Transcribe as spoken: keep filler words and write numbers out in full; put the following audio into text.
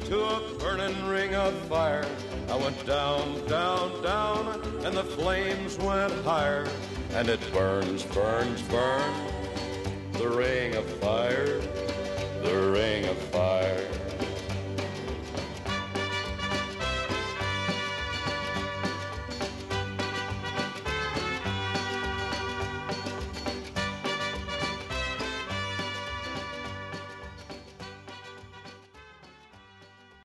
to a burning ring of fire. I went down, down, down, and the flames went higher. And it burns, burns, burns, the ring of fire, the ring of fire.